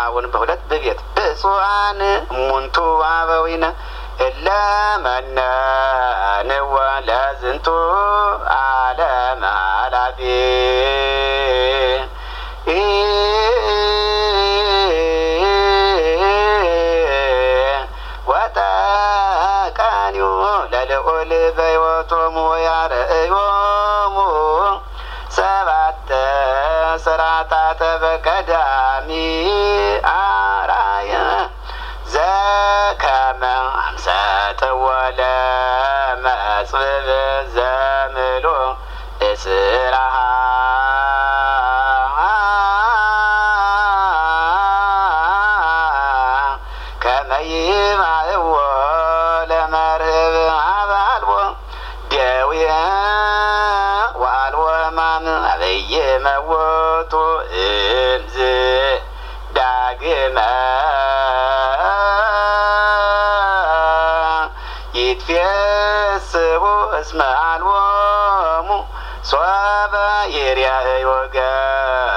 አሁን በሁለት በቤት ብፁዓን ሙንቱ አበዊነ እለመነን ወለዝንቱ ዓለም ኃላፊ ወተቃኒዮ ለልዑል በሕይወቶሙ ያርእዮሙ ሰባተ ስራታተ በቀዳሚ አራየ ዘከመ አምሰጥ ወለመጽብብ ዘምሎ እስራሃ ከመ ይማእዎ ለመርህብ አባልቦ ደውየ ወአልቦ ሕማም አበየ መወቱ እምዝ ዳግመ ይትፌስሑ እስመ አልቦሙ ሶበ ይርአዩ